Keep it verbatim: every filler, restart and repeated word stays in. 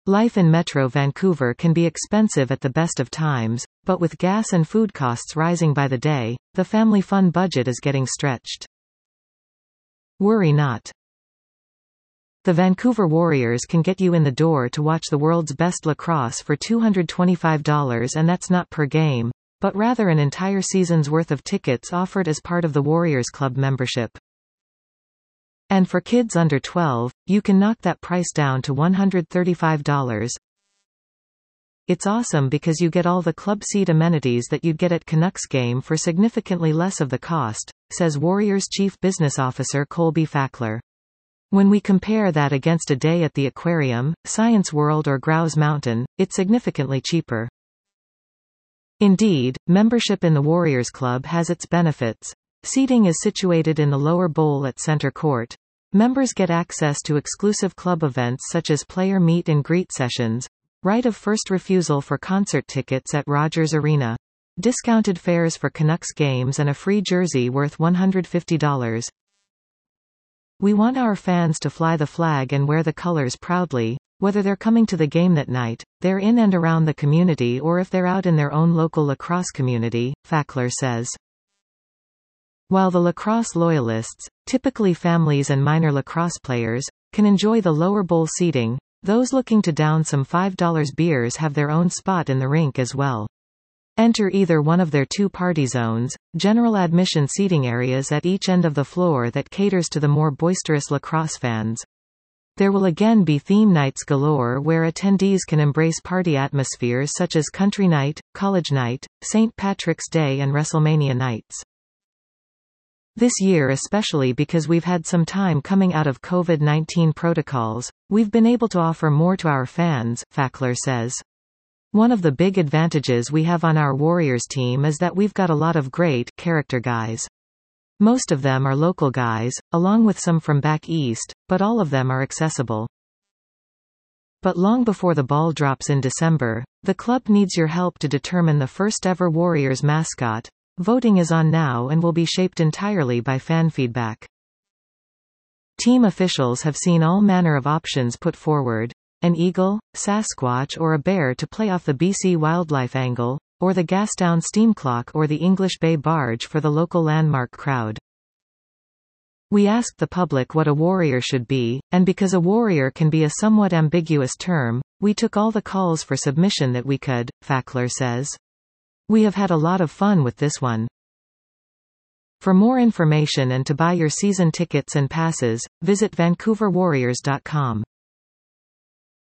Life in Metro Vancouver can be expensive at the best of times, but with gas and food costs rising by the day, the family fun budget is getting stretched. Worry not. The Vancouver Warriors can get you in the door to watch the world's best lacrosse for two hundred twenty-five dollars, and that's not per game, but rather an entire season's worth of tickets offered as part of the Warriors Club membership. And for kids under twelve, you can knock that price down to one hundred thirty-five dollars. It's awesome because you get all the club seat amenities that you'd get at Canucks game for significantly less of the cost, says Warriors Chief Business Officer Colby Fackler. When we compare that against a day at the Aquarium, Science World or Grouse Mountain, it's significantly cheaper. Indeed, membership in the Warriors Club has its benefits. Seating is situated in the lower bowl at center court. Members get access to exclusive club events such as player meet and greet sessions, right of first refusal for concert tickets at Rogers Arena, discounted fares for Canucks games, and a free jersey worth one hundred fifty dollars. We want our fans to fly the flag and wear the colors proudly, whether they're coming to the game that night, they're in and around the community, or if they're out in their own local lacrosse community, Fackler says. While the lacrosse loyalists, typically families and minor lacrosse players, can enjoy the lower bowl seating, those looking to down some five dollar beers have their own spot in the rink as well. Enter either one of their two party zones, general admission seating areas at each end of the floor that caters to the more boisterous lacrosse fans. There will again be theme nights galore where attendees can embrace party atmospheres such as Country Night, College Night, Saint Patrick's Day and WrestleMania nights. This year, especially because we've had some time coming out of COVID nineteen protocols, we've been able to offer more to our fans, Fackler says. One of the big advantages we have on our Warriors team is that we've got a lot of great character guys. Most of them are local guys, along with some from back east, but all of them are accessible. But long before the ball drops in December, the club needs your help to determine the first ever Warriors mascot. Voting is on now and will be shaped entirely by fan feedback. Team officials have seen all manner of options put forward: an eagle, Sasquatch or a bear to play off the B C wildlife angle, or the Gastown steam clock or the English Bay barge for the local landmark crowd. We asked the public what a warrior should be, and because a warrior can be a somewhat ambiguous term, we took all the calls for submission that we could, Fackler says. We have had a lot of fun with this one. For more information and to buy your season tickets and passes, visit vancouver warriors dot com.